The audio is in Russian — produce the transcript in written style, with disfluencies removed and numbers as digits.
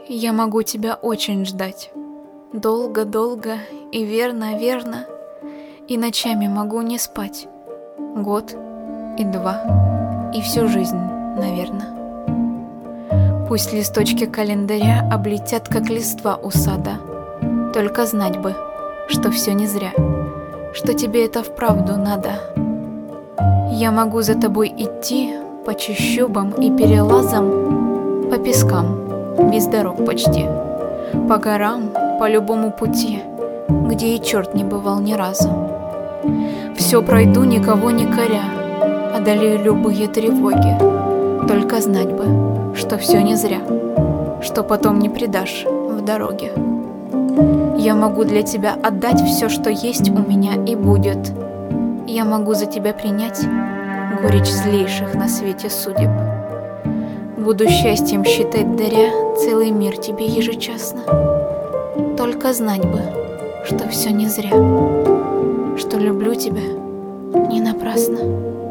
Я могу тебя очень ждать. Долго-долго и верно-верно. И ночами могу не спать. Год и два, и всю жизнь, наверно. Пусть листочки календаря облетят, как листва у сада. Только знать бы, что все не зря, что тебе это вправду надо. Я могу за тобой идти по чащобам и перелазам, по пескам, без дорог почти, по горам, по любому пути, где и черт не бывал ни разу. Все пройду, никого не коря, одолею любые тревоги. Только знать бы, что все не зря, что потом не предашь в дороге. Я могу для тебя отдать все, что есть у меня и будет. Я могу за тебя принять горечь злейших на свете судеб. Буду счастьем считать, даря целый мир тебе ежечасно. Только знать бы, что все не зря, что люблю тебя не напрасно.